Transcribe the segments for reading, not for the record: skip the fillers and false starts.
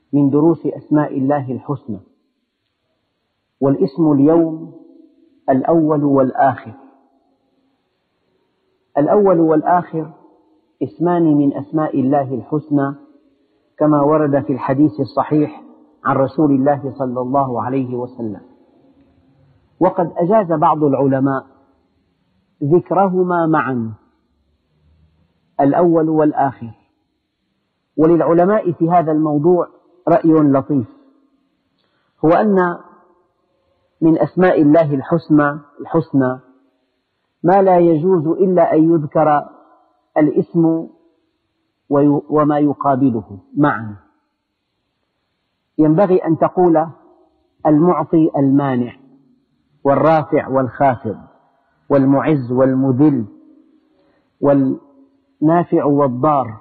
من دروس أسماء الله الحسنى. والاسم اليوم الأول والآخر. الأول والآخر اسمان من أسماء الله الحسنى كما ورد في الحديث الصحيح عن رسول الله صلى الله عليه وسلم، وقد أجاز بعض العلماء ذكرهما معا، الأول والآخر. وللعلماء في هذا الموضوع رأي لطيف، هو أن من أسماء الله الحسنى ما لا يجوز إلا أن يذكر الاسم وما يقابله معا. ينبغي أن تقول المعطي المانع، والرافع والخافض، والمعز والمذل، والنافع والضار،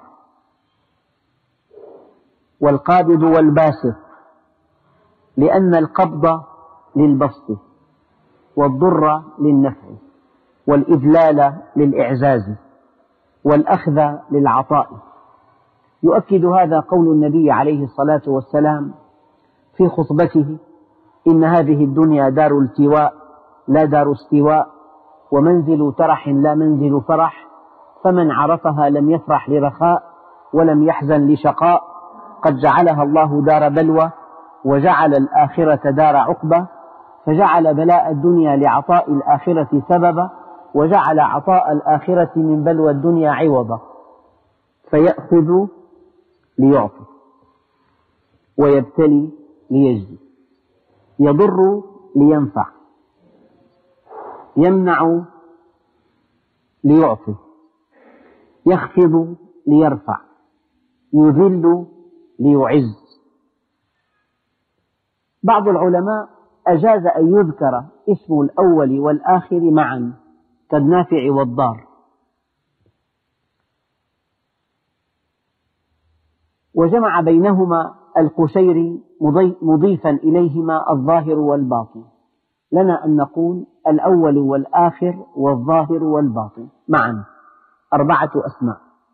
والقابض والباسط، لأن القبض للبسط، والضر للنفع، والإذلال للإعزاز، والأخذ للعطاء. يؤكد هذا قول النبي عليه الصلاة والسلام في خطبته: إن هذه الدنيا دار التواء لا دار استواء، ومنزل ترح لا منزل فرح، فمن عرفها لم يفرح لرخاء ولم يحزن لشقاء، قد جعلها الله دار بلوى وجعل الآخرة دار عقبى، فجعل بلاء الدنيا لعطاء الآخرة سببا، وجعل عطاء الآخرة من بلوى الدنيا عوضا، فيأخذ ليعطي، ويبتلي ليجزي، يضر لينفع، يمنع ليعطي، يخفض ليرفع، يذل ليعز. بعض العلماء أجاز أن يذكر اسم الأول والآخر معا كالنافع والضار، وجمع بينهما القشيري مضيفا إليهما الظاهر والباطن. لنا أن نقول الأول والآخر والظاهر والباطن معا، 4 أسماء.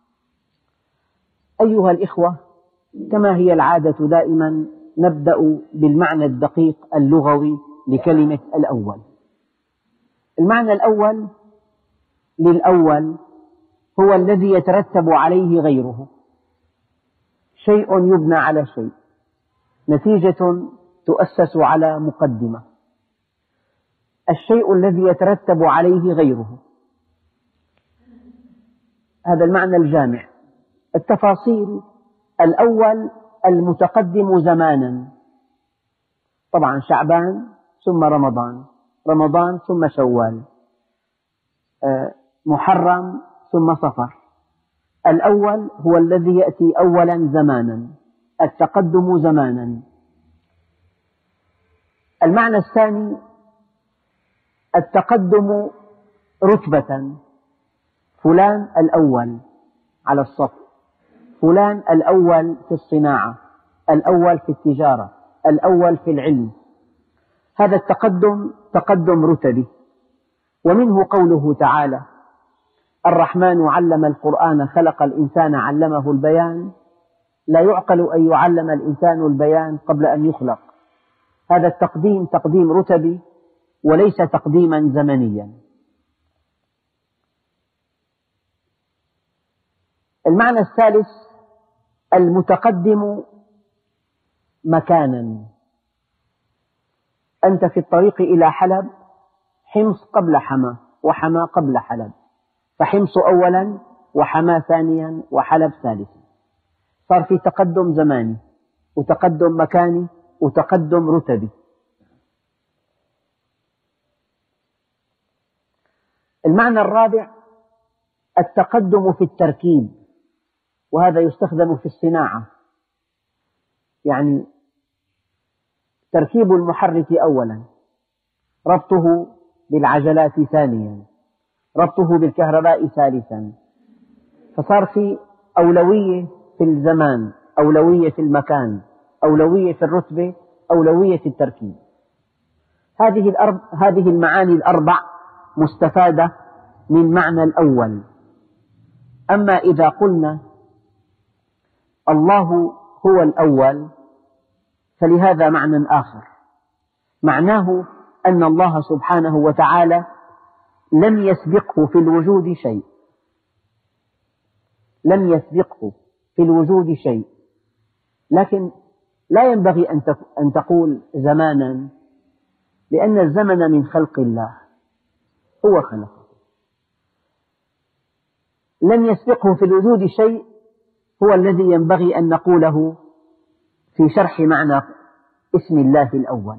أيها الإخوة، كما هي العادة دائما نبدأ بالمعنى الدقيق اللغوي لكلمة الأول. المعنى الأول للأول هو الذي يترتب عليه غيره، شيء يبنى على شيء، نتيجة تؤسس على مقدمة، الشيء الذي يترتب عليه غيره، هذا المعنى الجامع. التفاصيل: الأول المتقدم زمانا، طبعا شعبان ثم رمضان، رمضان ثم شوال، محرم ثم صفر. الأول هو الذي يأتي أولا زمانا، التقدم زمانا. المعنى الثاني التقدم رتبة، فلان الأول على الصف، فلان الأول في الصناعة، الأول في التجارة، الأول في العلم. هذا التقدم تقدم رتبي. ومنه قوله تعالى: الرحمن علم القرآن خلق الإنسان علمه البيان. لا يعقل أن يعلم الإنسان البيان قبل أن يخلق. هذا التقديم تقديم رتبي وليس تقديما زمنيا. المعنى الثالث المتقدم مكانا. أنت في الطريق إلى حلب، حمص قبل حما، وحما قبل حلب، فحمص أولا وحما ثانيا وحلب ثالثا. صار في تقدم زماني وتقدم مكاني وتقدم رتبي. المعنى الرابع التقدم في التركيب، وهذا يستخدم في الصناعة، يعني تركيب المحرك أولا، ربطه بالعجلات ثانيا، ربطه بالكهرباء ثالثا، فصار في أولوية في الزمان، أولوية في المكان، أولوية في الرتبة، أولوية في التركيب. هذه المعاني ال4 مستفادة من معنى الأول. أما إذا قلنا الله هو الأول فلهذا معنى آخر، معناه أن الله سبحانه وتعالى لم يسبقه في الوجود شيء، لم يسبقه في الوجود شيء. لكن لا ينبغي أن تقول زمانا، لأن الزمن من خلق الله، هو خلقه. لم يسبقه في الوجود شيء هو الذي ينبغي أن نقوله في شرح معنى اسم الله الأول.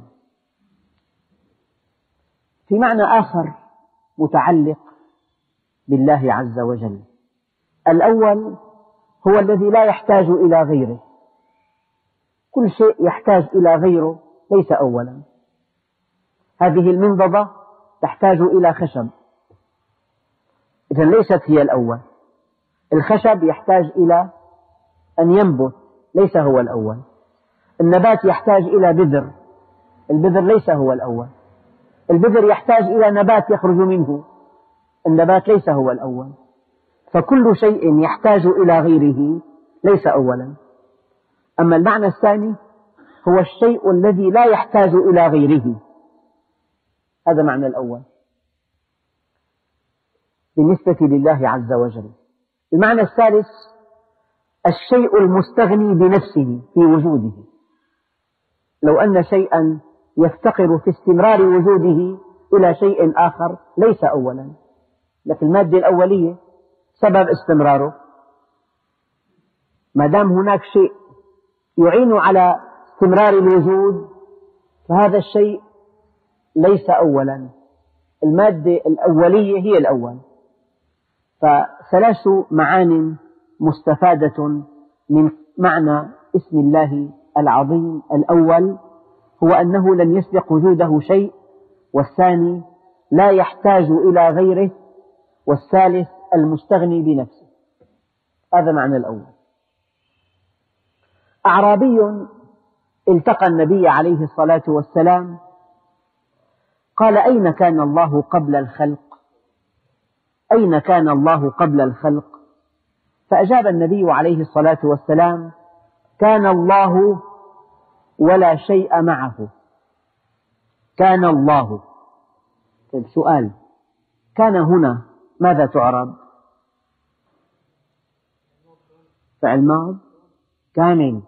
في معنى آخر متعلق بالله عز وجل، الأول هو الذي لا يحتاج إلى غيره، كل شيء يحتاج إلى غيره ليس أولا. هذه المنضدة تحتاج إلى خشب، إذن ليست هي الأول. الخشب يحتاج إلى أن ينبت، ليس هو الأول. النبات يحتاج إلى بذر، البذر ليس هو الأول. البذر يحتاج إلى نبات يخرج منه، النبات ليس هو الأول. فكل شيء يحتاج إلى غيره ليس أولا. أما المعنى الثاني هو الشيء الذي لا يحتاج إلى غيره، هذا معنى الأول بالنسبة لله عز وجل. المعنى الثالث الشيء المستغني بنفسه في وجوده. لو أن شيئا يفتقر في استمرار وجوده إلى شيء آخر ليس أولا، لكن المادة الأولية سبب استمراره. ما دام هناك شيء يعين على استمرار الوجود فهذا الشيء ليس أولا، المادة الأولية هي الأول. فثلاث معان مستفادة من معنى اسم الله العظيم. الأول هو أنه لم يسبق وجوده شيء، والثاني لا يحتاج إلى غيره، والثالث المستغني بنفسه. هذا معنى الأول. أعرابي التقى النبي عليه الصلاة والسلام قال: أين كان الله قبل الخلق؟ أين كان الله قبل الخلق؟ فأجاب النبي عليه الصلاة والسلام: كان الله ولا شيء معه. كان الله. طيب سؤال، كان هنا ماذا تعرب؟ فعل ماض كامل.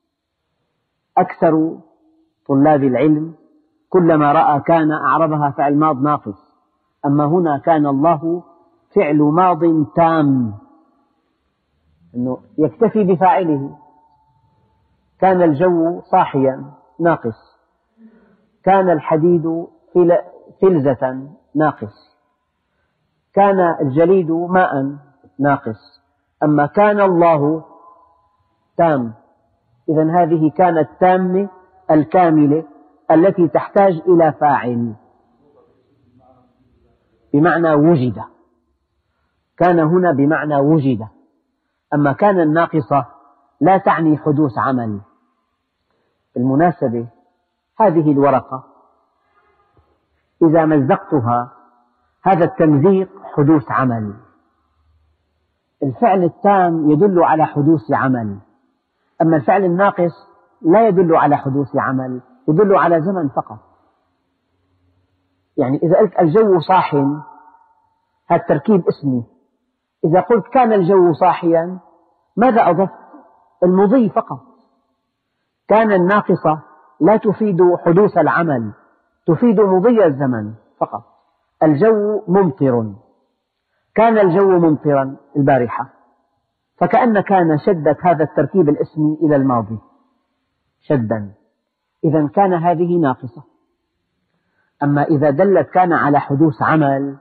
أكثر طلاب العلم كلما رأى كان أعربها فعل ماض ناقص، أما هنا كان الله فعل ماض تام، أنه يكتفي بفاعله. كان الجو صاحيا ناقص، كان الحديد فلزة ناقص، كان الجليد ماء ناقص، أما كان الله تام. إذن هذه كانت تامة الكاملة التي تحتاج إلى فاعل، بمعنى وجد. كان هنا بمعنى وجد. أما كان الناقصة لا تعني حدوث عمل. بالمناسبة هذه الورقة إذا مزقتها، هذا التمزيق حدوث عمل. الفعل التام يدل على حدوث عمل، أما الفعل الناقص لا يدل على حدوث عمل، يدل على زمن فقط. يعني إذا قلت الجو صاح، هذا تركيب اسمي. إذا قلت كان الجو صاحيا، ماذا أضفت؟ المضي فقط. كان الناقصة لا تفيد حدوث العمل، تفيد مضي الزمن فقط. الجو ممطر، كان الجو ممطرا البارحة، فكأن كان شدت هذا التركيب الاسمي إلى الماضي شدا، إذا كان هذه ناقصة. أما إذا دلت كان على حدوث عمل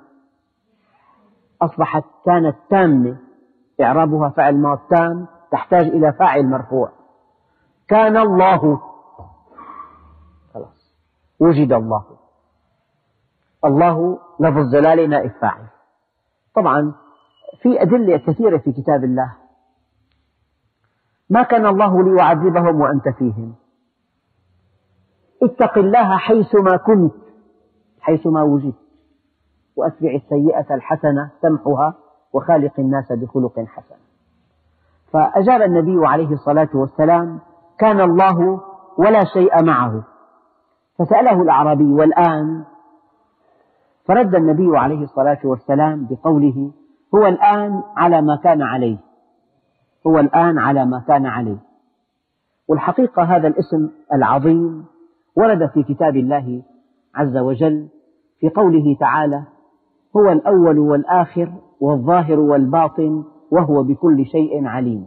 أصبحت كانت تامة، إعرابها فعل ماض تام تحتاج إلى فاعل مرفوع. كان الله، خلاص وجد الله. الله لفظ جلالة نائب فاعل. طبعا في أدلة كثيرة في كتاب الله. ما كان الله ليعذبهم وأنت فيهم، اتق الله حيثما كنت، حيثما وجدت، وأتبع السيئة الحسنة تمحها وخالق الناس بخلق حسن. فأجاب النبي عليه الصلاة والسلام: كان الله ولا شيء معه. فسأله الأعرابي: والآن؟ فرد النبي عليه الصلاة والسلام بقوله: هو الآن على ما كان عليه، هو الآن على ما كان عليه. والحقيقة هذا الاسم العظيم ورد في كتاب الله عز وجل في قوله تعالى: هو الأول والآخر والظاهر والباطن وهو بكل شيء عليم.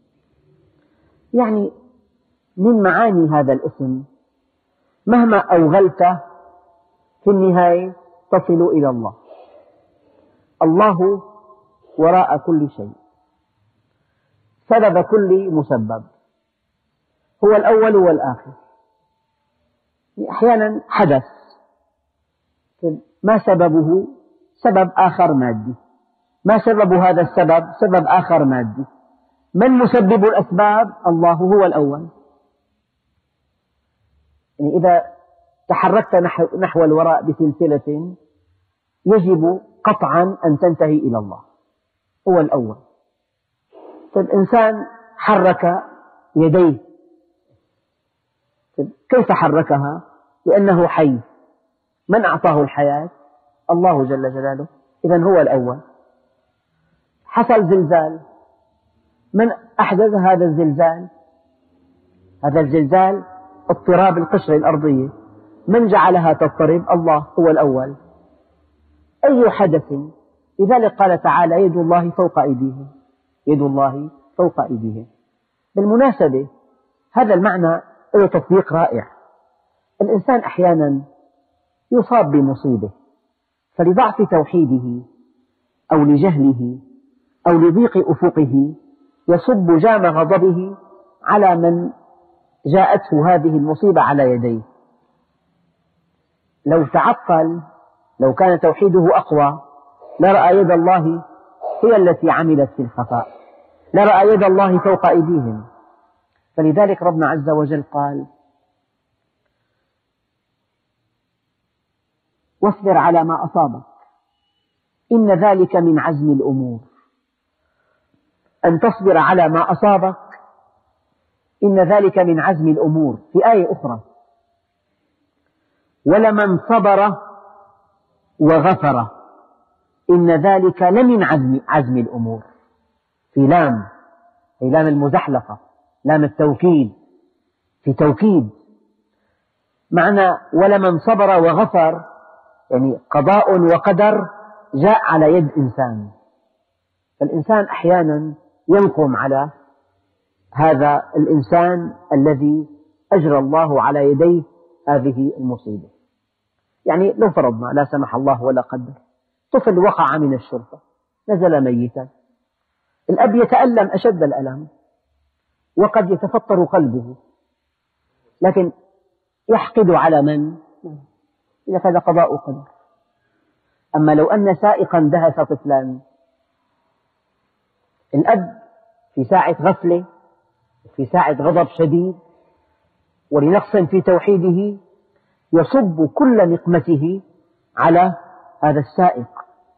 يعني من معاني هذا الاسم مهما أوغلت في النهاية تصل إلى الله. الله وراء كل شيء، سبب كل مسبب، هو الأول والآخر. أحيانا حدث ما سببه سبب آخر مادي، ما سبب هذا السبب سبب آخر مادي. من مسبب الأسباب؟ الله هو الأول. يعني إذا تحركت نحو الوراء بسلسلة يجب قطعا أن تنتهي إلى الله، هو الأول. الإنسان حرك يديه، كيف حركها؟ لأنه حي. من أعطاه الحياة؟ الله جل جلاله، إذن هو الأول. حصل زلزال، من أحدث هذا الزلزال؟ هذا الزلزال اضطراب القشرة الأرضية، من جعلها تضطرب؟ الله هو الأول. أي حدث، لذلك قال تعالى: يد الله فوق أيديهم، يد الله فوق أيديهم. بالمناسبة هذا المعنى له تطبيق رائع. الإنسان أحيانا يصاب بمصيبة، فلضعف توحيده أو لجهله أو لضيق أفقه يصب جام غضبه على من جاءته هذه المصيبة على يديه. لو تعقل، لو كان توحيده أقوى، لرأى يد الله هي التي عملت في الخفاء، لرأى يد الله فوق أيديهم. فلذلك ربنا عز وجل قال: واصبر على ما أصابك إن ذلك من عزم الأمور. أن تصبر على ما أصابك إن ذلك من عزم الأمور. في آية أخرى: ولمن صبر وغفر إن ذلك لمن عزم الأمور. في لام، في لام المزحلقة، لام التوكيد، في توكيد. معنى ولمن صبر وغفر يعني قضاء وقدر جاء على يد إنسان. فالإنسان أحيانا ينقم على هذا الإنسان الذي أجرى الله على يديه هذه المصيبة. يعني لو فرضنا لا سمح الله ولا قدر طفل وقع من الشرفة، نزل ميتا، الأب يتألم أشد الألم وقد يتفطر قلبه، لكن يحقد على من؟ إذا هذا قضاء وقدر. أما لو أن سائقا دهس طفلا، الأب في ساعة غفلة، في ساعة غضب شديد ولنقص في توحيده يصب كل نقمته على هذا السائق.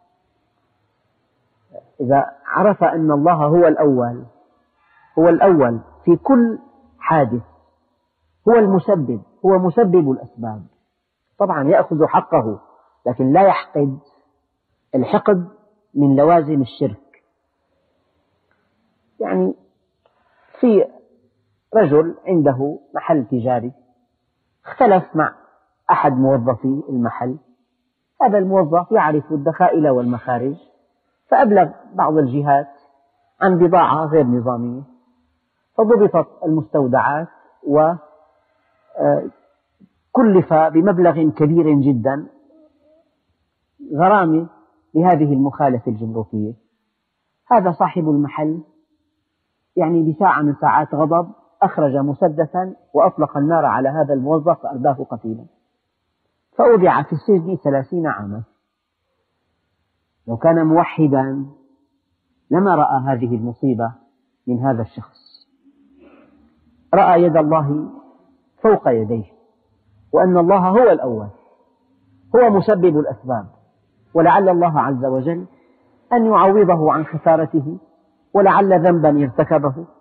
إذا عرف أن الله هو الأول، هو الأول في كل حادث، هو المسبب، هو مسبب الأسباب، طبعا يأخذ حقه، لكن لا يحقد. الحقد من لوازم الشرك. يعني في رجل عنده محل تجاري، اختلف مع أحد موظفي المحل. هذا الموظف يعرف الدخائل والمخارج، فأبلغ بعض الجهات عن بضاعة غير نظامية، فضبطت المستودعات وكلف بمبلغ كبير جدا غرامة لهذه المخالفة الجمركية. هذا صاحب المحل يعني بساعة من ساعات غضب أخرج مسدسا وأطلق النار على هذا الموظف فأرداه قتيلا، فأودع في السجن 30 عاما. لو كان موحدا لما رأى هذه المصيبة من هذا الشخص، رأى يد الله فوق يديه، وأن الله هو الأول، هو مسبب الأسباب، ولعل الله عز وجل أن يعوضه عن خسارته، ولعل ذنبا ارتكبه